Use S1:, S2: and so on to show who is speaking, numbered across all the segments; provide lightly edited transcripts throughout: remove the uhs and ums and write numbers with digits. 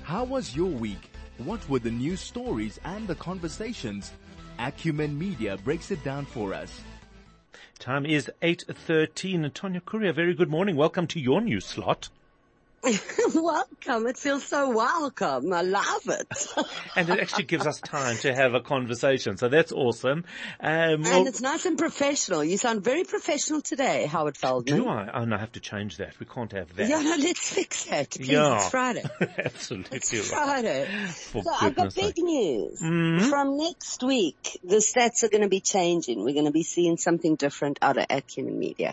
S1: How was your week? What were the news stories and the conversations? Acumen Media breaks it down for us.
S2: Time is 8:13. Tonya Courier, very good morning. Welcome to your news slot.
S3: Welcome. It feels so welcome. I love it.
S2: And it actually gives us time to have a conversation. So that's awesome.
S3: And it's nice and professional. You sound very professional today, Howard Feldman.
S2: Do I? Oh, no, I have to change that. We can't have that.
S3: Yeah, no, let's fix that. Please,
S2: Yeah.
S3: It's Friday.
S2: Absolutely.
S3: It's
S2: Right.
S3: Friday.
S2: For
S3: So I've got
S2: goodness sake.
S3: big news.
S2: Mhm.
S3: From next week, the stats are going to be changing. We're going to be seeing something different out of Acumen Media.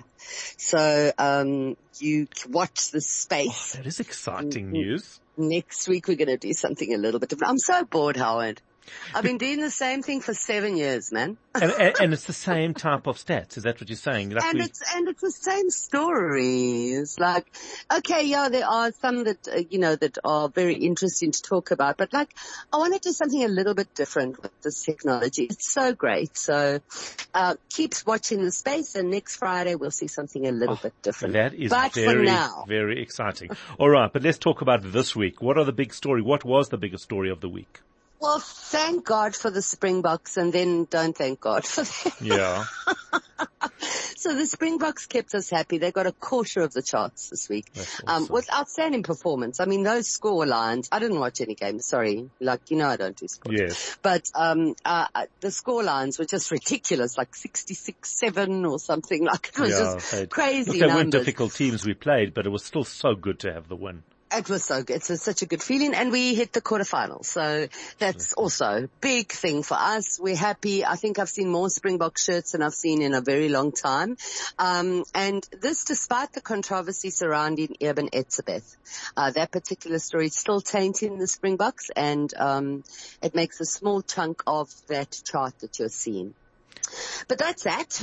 S3: So, you watch the space.
S2: That is exciting news.
S3: Next week we're going to do something a little bit different. I'm so bored, Howard. I've been doing the same thing for 7 years, man.
S2: And it's the same type of stats. Is that what you're saying? Like
S3: It's the same stories. Like, okay, yeah, there are some that, that are very interesting to talk about, but like, I want to do something a little bit different with this technology. It's so great. So, keep watching the space, and next Friday we'll see something a little bit different.
S2: That is
S3: but for
S2: very,
S3: now,
S2: very exciting. All right, but let's talk about this week. What are the big story? What was the biggest story of the week?
S3: well, thank God for the Springboks, and then don't thank God for them.
S2: Yeah.
S3: So the Springboks kept us happy. They got a quarter of the charts this week.
S2: That's awesome.
S3: With outstanding performance. I mean, those score lines, I didn't watch any games, sorry. Like, I don't do sports.
S2: Yes.
S3: But, the score lines were just ridiculous, like 66-7 or something. Like, it was just crazy
S2: Look, they weren't
S3: numbers.
S2: difficult teams we played, but it was still so good to have the win.
S3: It was so good. It's such a good feeling. And we hit the quarterfinals. So that's also a big thing for us. We're happy. I think I've seen more Springbok shirts than I've seen in a very long time. And this despite the controversy surrounding Eben Etzebeth. That particular story is still tainting the Springboks, and it makes a small chunk of that chart that you're seeing. But that's that.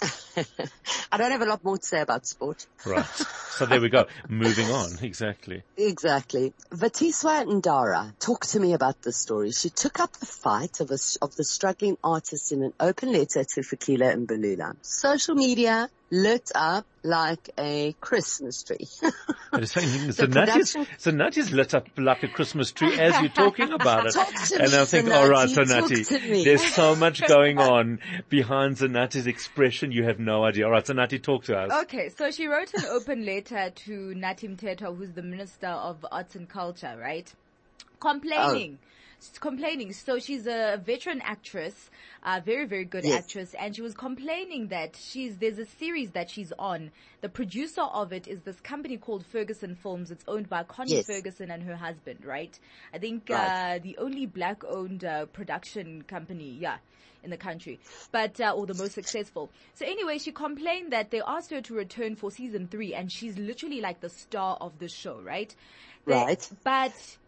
S3: I don't have a lot more to say about sport.
S2: Right. So there we go. Moving on. Exactly.
S3: Exactly. Vatiswa Ndara talked to me about this story. She took up the fight of the struggling artist in an open letter to Fikile and Balula. Social media lit up like a Christmas tree.
S2: But it's saying, Sonati is lit up like a Christmas tree as you're talking about it.
S3: Talk to
S2: And
S3: me,
S2: I think,
S3: Sonati,
S2: all right,
S3: talk
S2: Sonati,
S3: to me.
S2: there's so much going on behind Sonati's expression. You have no idea. All right, Sonati, talk to us.
S4: Okay, so she wrote an open letter to Natim Teto, who's the Minister of Arts and Culture, right? Complaining. So she's a veteran actress, very, very good actress, and she was complaining that there's a series that she's on. The producer of it is this company called Ferguson Films. It's owned by Connie Ferguson and her husband, right? I think, the only black-owned, production company, in the country, but, or the most successful. So anyway, she complained that they asked her to return for season 3, and she's literally like the star of the show, right?
S3: Right.
S4: But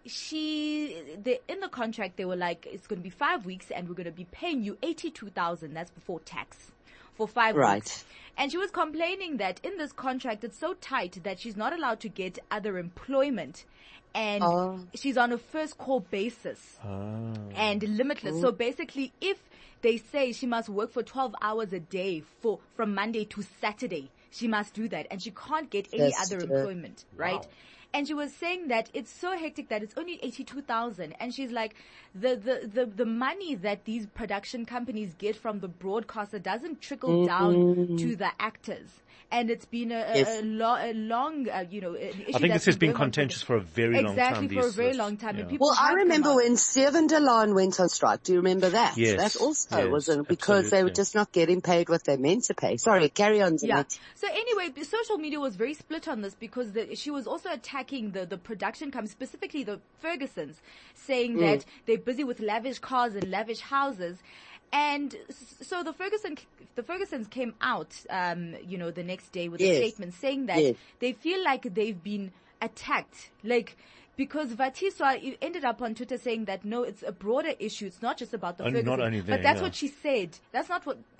S4: in the contract, they were like, it's going to be 5 weeks and we're going to be paying you 82,000. That's before tax for 5 weeks. And she was complaining that in this contract, it's so tight that she's not allowed to get other employment. And she's on a first call basis and limitless. So basically, if they say she must work for 12 hours a day from Monday to Saturday, she must do that. And she can't get any other employment, right? Wow. And she was saying that it's so hectic that it's only 82,000. And she's like, the money that these production companies get from the broadcaster doesn't trickle down to the actors. And it's been a long, issue.
S2: I think this has been contentious for a very long time.
S4: Exactly, for a very long time.
S2: Yeah.
S4: And people
S3: I remember when Seven DeLon went on strike. Do you remember that?
S2: Yes.
S3: That also wasn't because they were just not getting paid what they meant to pay. Sorry, carry on, Zanette.
S4: So anyway, social media was very split on this because she was also attacking the production company, specifically the Fergusons, saying that they're busy with lavish cars and lavish houses. And so the Fergusons came out, the next day with a statement saying that they feel like they've been attacked, because Vatiswa ended up on Twitter saying that no, it's a broader issue. It's not just about the Fergusons.
S2: Not only there,
S4: but that's what she said. That's not what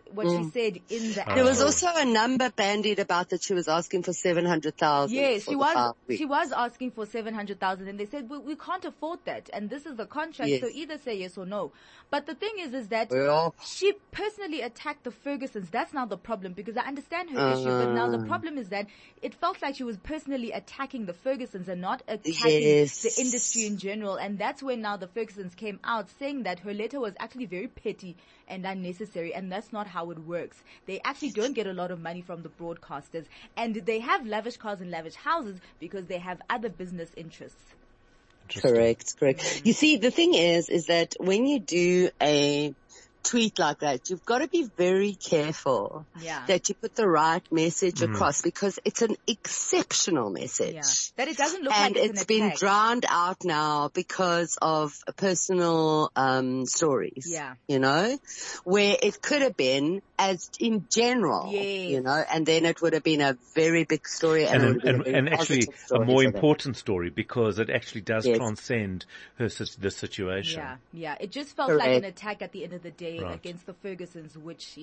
S4: what she said in the.
S3: There was also a number bandied about that she was asking for 700,000.
S4: Yes, she was asking for 700,000, and they said we can't afford that, and this is the contract, so either say yes or no. But the thing is that she personally attacked the Fergusons. That's now the problem, because I understand her issue, but now the problem is that it felt like she was personally attacking the Fergusons and not attacking the industry in general, and that's when now the Fergusons came out saying that her letter was actually very petty and unnecessary, and that's not how it works. They actually don't get a lot of money from the broadcasters, and they have lavish cars and lavish houses because they have other business interests.
S3: Correct. You see, the thing is that when you do a tweet like that, you've got to be very careful that you put the right message across, because it's an exceptional message. Yeah.
S4: That it doesn't look
S3: and
S4: like
S3: it's been drowned out now because of personal stories.
S4: Yeah.
S3: You know, where it could have been as in general, you know, and then it would have been a very big story
S2: and actually a more important story, because it actually does transcend the situation.
S4: Yeah. It just felt like an attack at the end of the day against the Fergusons, which,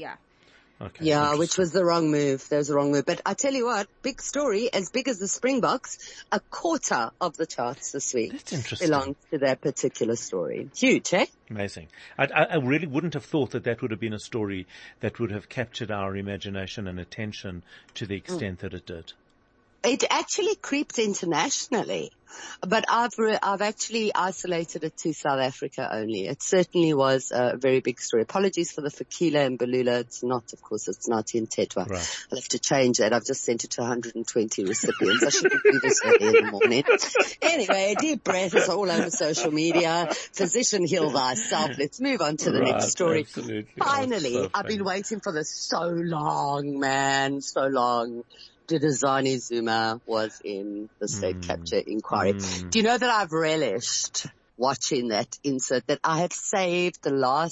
S3: which was the wrong move. That was the wrong move. But I tell you what, big story, as big as the Springboks, a quarter of the charts this week belongs to that particular story. Huge, eh?
S2: Amazing. I really wouldn't have thought that would have been a story that would have captured our imagination and attention to the extent that it did.
S3: It actually creeped internationally, but I've actually isolated it to South Africa only. It certainly was a very big story. Apologies for the Fikile and Balula. It's not, of course, it's Nathi and Tetwa.
S2: Right.
S3: I'll have to change that. I've just sent it to 120 recipients. I shouldn't do this early in the morning. Anyway, deep breath is all over social media. Physician, heal thyself. Let's move on to the next story.
S2: Absolutely.
S3: Finally, I've been waiting for this so long, man, so long. Duduzane Zuma was in the state capture inquiry. Do you know that I've relished watching that insert, that I had saved the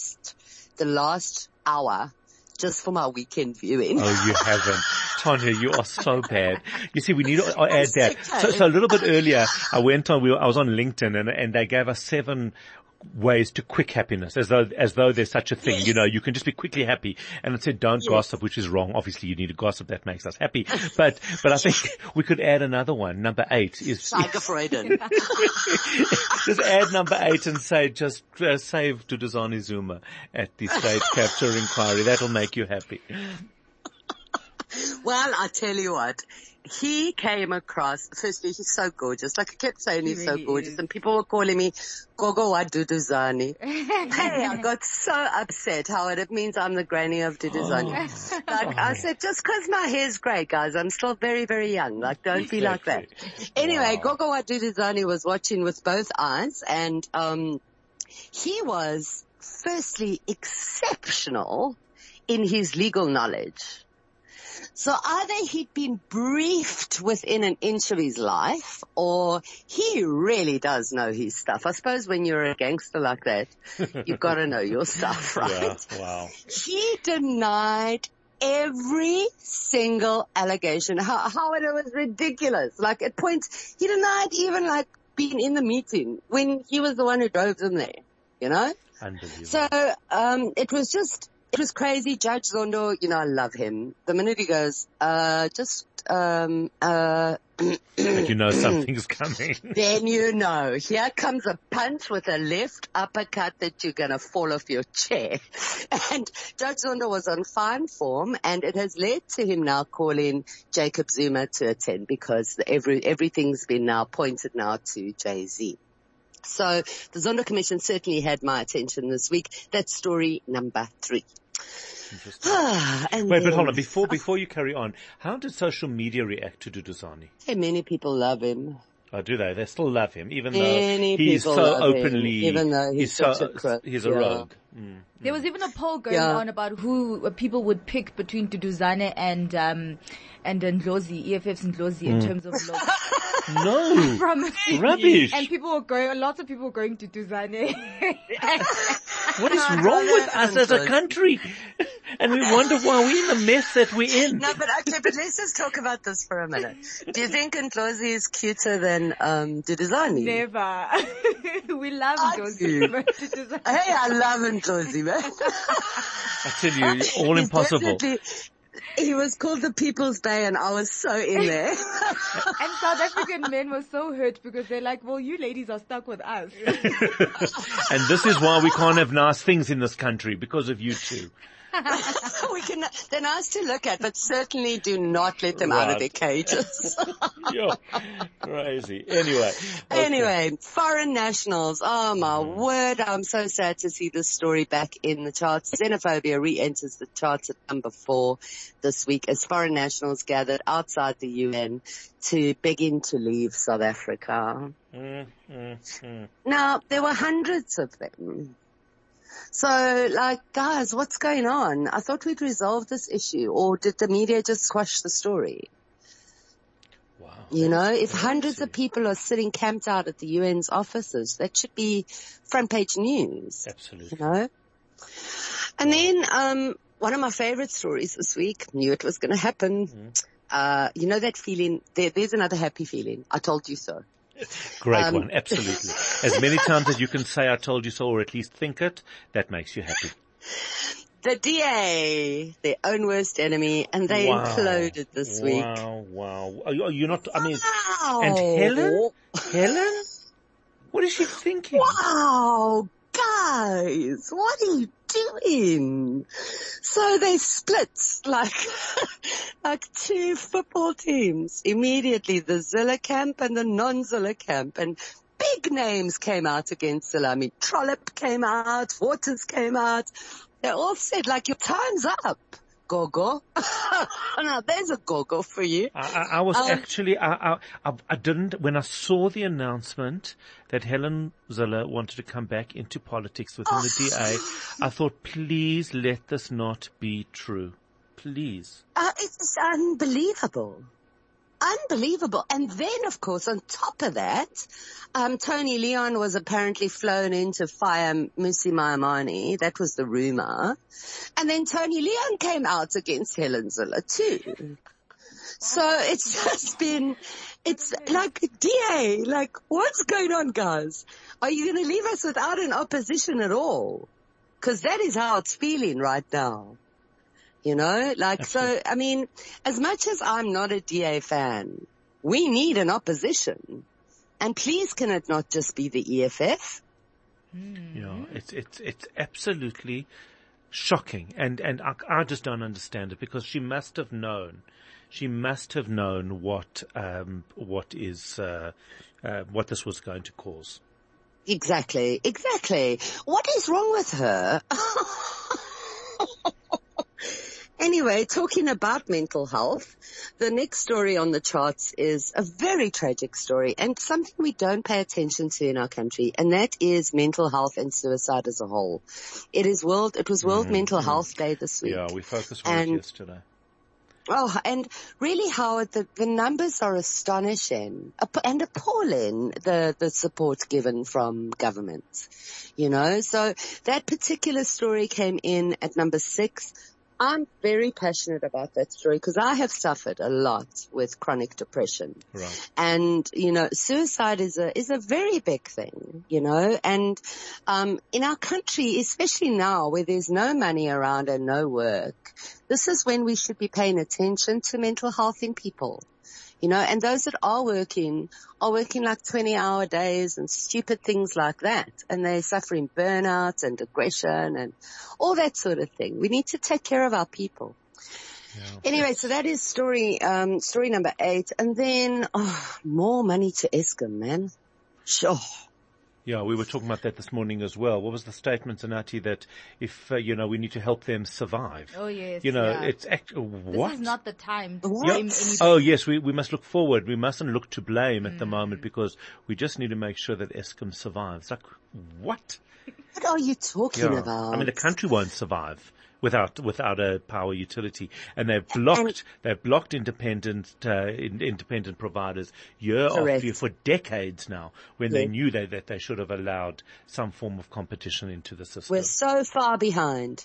S3: last hour just for my weekend viewing?
S2: Oh, you haven't. Tanya, you are so bad. You see, we need to add that. So a little bit earlier, I was on LinkedIn and they gave us 7 ways to quick happiness, as though there's such a thing. You know, you can just be quickly happy. And it said don't gossip, which is wrong. Obviously you need to gossip, that makes us happy. But I think we could add another one. Number 8 is just add number 8 and say just save Duduzane Zuma at the state capture inquiry. That'll make you happy.
S3: Well, I tell you what, he came across, firstly, he's so gorgeous. Like I kept saying, he's so gorgeous. And people were calling me Gogo wa Duduzane. Hey, I got so upset how it means I'm the granny of Duduzane. Like I said, just 'cause my hair's grey, guys, I'm still very, very young. Like don't be like that. Anyway, Gogo wa Duduzane was watching with both eyes, and he was firstly exceptional in his legal knowledge. So either he'd been briefed within an inch of his life, or he really does know his stuff. I suppose when you're a gangster like that, you've got to know your stuff, right?
S2: Yeah, wow.
S3: He denied every single allegation. How it was ridiculous. Like at points, he denied even like being in the meeting when he was the one who drove them there, you know?
S2: Unbelievable.
S3: So, it was crazy. Judge Zondo, you know, I love him. The minute he goes,
S2: like you know something's coming.
S3: Then you know, here comes a punch with a left uppercut that you're gonna fall off your chair. And Judge Zondo was on fine form, and it has led to him now calling Jacob Zuma to attend, because everything's been now pointed now to Jay-Z. So the Zondo Commission certainly had my attention this week. That's story number 3.
S2: Wait, but hold on. Before you carry on, how did social media react to Duduzane?
S3: Hey, many people love him.
S2: Oh, do they? They still love him, even though he's so openly,
S3: even though he's such a crook.
S2: He's a rogue.
S4: There was even a poll going on about who people would pick between Duduzane and Ndlozi, EFF's Ndlozi, in terms of looks.
S2: No. Rubbish.
S4: And lots of people were going to Duduzane.
S2: What is wrong with us as a country? And we wonder why we're in the mess that we're in.
S3: No, but let's just talk about this for a minute. Do you think Ndlozi is cuter than Duduzane?
S4: Never. We love Ndlozi.
S3: Hey, I love Ndlozi, man.
S2: I tell you, all impossible.
S3: He was called the People's Bay, and I was so in there.
S4: And South African men were so hurt because they're like, well, you ladies are stuck with us.
S2: And this is why we can't have nice things in this country, because of you two.
S3: They're nice to look at, but certainly do not let them out of their cages.
S2: You're crazy. Anyway,
S3: foreign nationals. Oh my word. I'm so sad to see this story back in the charts. Xenophobia re-enters the charts at number 4 this week as foreign nationals gathered outside the UN to begin to leave South Africa. Now, there were hundreds of them. So, guys, what's going on? I thought we'd resolve this issue, or did the media just squash the story?
S2: Wow.
S3: You know, if hundreds of people are sitting camped out at the UN's offices, that should be front page news.
S2: Absolutely.
S3: You know? And then, one of my favorite stories this week, knew it was going to happen. You know that feeling, there's another happy feeling. I told you so.
S2: Great one, absolutely. As many times as you can say I told you so, or at least think it, that makes you happy.
S3: The DA, their own worst enemy, and they imploded this week.
S2: Wow. Are you not,
S3: Wow.
S2: And Helen? What is she thinking?
S3: Wow, guys, what are you doing? So they split like two football teams. Immediately the Zilla camp and the non-Zilla camp, and big names came out against Zilla. I mean, Trollip came out, Waters came out. They all said, your time's up, Gogo. Now there's a Gogo for you.
S2: I was actually, I didn't, when I saw the announcement that Helen Zille wanted to come back into politics within the DA, I thought, please let this not be true. Please.
S3: It's unbelievable. Unbelievable. And then, of course, on top of that, Tony Leon was apparently flown in to fire Musi Maimane. That was the rumor. And then Tony Leon came out against Helen Zille too. So it's just been, it's like, DA, what's going on, guys? Are you going to leave us without an opposition at all? Because that is how it's feeling right now. You know, so, I mean, as much as I'm not a DA fan, we need an opposition. And please, can it not just be the EFF?
S2: Yeah, it's absolutely shocking. And I just don't understand it, because she must have known what this was going to cause. Exactly.
S3: What is wrong with her? Anyway, talking about mental health, the next story on the charts is a very tragic story and something we don't pay attention to in our country, and that is mental health and suicide as a whole. It was World Mental Health Day this week.
S2: Yeah, we focused on it yesterday.
S3: Oh, and really, Howard, the numbers are astonishing and appalling, the support given from government. You know, so that particular story came in at number 6. I'm very passionate about that story because I have suffered a lot with chronic depression.
S2: Right.
S3: And, you know, suicide is a very big thing, you know, and, in our country, especially now where there's no money around and no work, this is when we should be paying attention to mental health in people. You know, and those that are working like 20-hour days and stupid things like that. And they're suffering burnout and aggression and all that sort of thing. We need to take care of our people. Yeah, anyway, so that is story number 8. And then, more money to Eskom, man. Sure.
S2: Yeah, we were talking about that this morning as well. What was the statement, Zanati, that if, we need to help them survive?
S4: Oh, yes.
S2: It's what?
S4: This is not the time to
S2: blame
S4: anybody.
S2: Oh, yes, we must look forward. We mustn't look to blame at the moment, because we just need to make sure that Eskom survives. Like, what?
S3: What are you talking about?
S2: I mean, the country won't survive without a power utility, and they've blocked independent providers year after year for decades now, when they knew that they should have allowed some form of competition into the system.
S3: We're so far behind.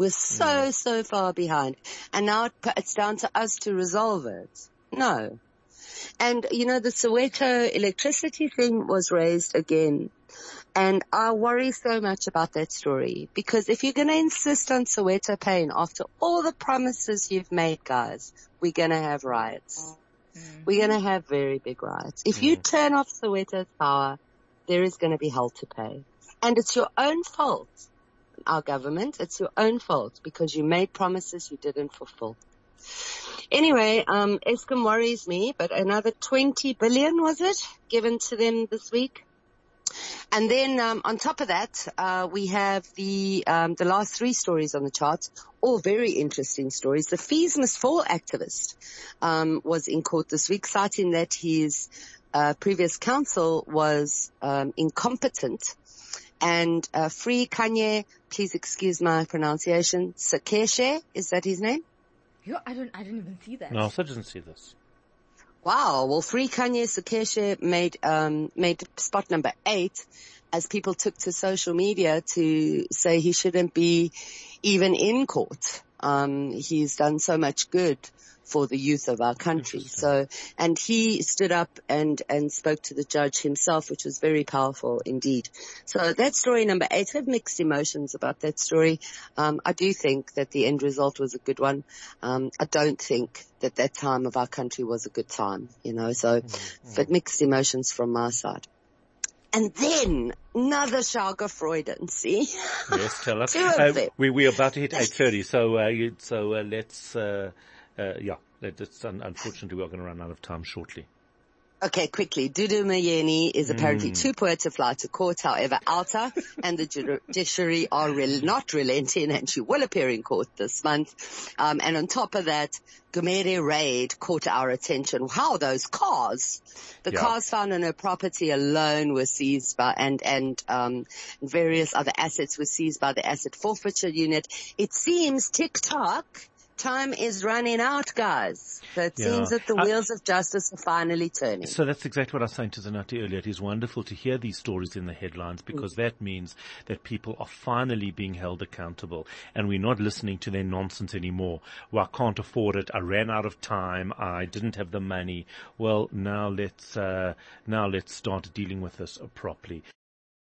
S3: We're so far behind. And now it's down to us to resolve it. No. And, the Soweto electricity thing was raised again. And I worry so much about that story, because if you're going to insist on Soweto paying after all the promises you've made, guys, we're going to have riots. We're going to have very big riots. If you turn off Soweto's power, there is going to be hell to pay. And it's your own fault, our government. It's your own fault, because you made promises you didn't fulfill. Anyway, Eskom worries me, but another 20 billion, was it, given to them this week? And then, on top of that, we have the last three stories on the charts, all very interesting stories. The Fees Must Fall activist, was in court this week, citing that his, previous counsel was, incompetent. And, Free Kanye, please excuse my pronunciation, Sekeshe, is that his name?
S4: Yo, I didn't even see that.
S2: No, I didn't see this.
S3: Wow. Well, Free Kanye Sekeshe made spot number 8 as people took to social media to say he shouldn't be even in court. He's done so much good for the youth of our country. So, and he stood up and spoke to the judge himself, which was very powerful indeed. So that's story number 8. I have mixed emotions about that story. I do think that the end result was a good one. I don't think that time of our country was a good time, so, but mixed emotions from my side. And then another Shaka Freuden, see?
S2: Yes, tell us.
S3: Two of them.
S2: We're about to hit 8:30, so let's, it's unfortunately we're going to run out of time shortly.
S3: Okay, quickly. Dudu Myeni is apparently too poor to fly to court. However, Alta and the judiciary are not relenting, and she will appear in court this month. And on top of that, Gumede raid caught our attention. Wow, those cars. The cars found on her property alone were seized by, and various other assets were seized by the asset forfeiture unit. It seems TikTok time is running out, guys. So it seems that the wheels of justice are finally turning.
S2: So that's exactly what I was saying to Zanati earlier. It is wonderful to hear these stories in the headlines, because that means that people are finally being held accountable, and we're not listening to their nonsense anymore. Well, I can't afford it. I ran out of time. I didn't have the money. Well, now let's start dealing with this properly.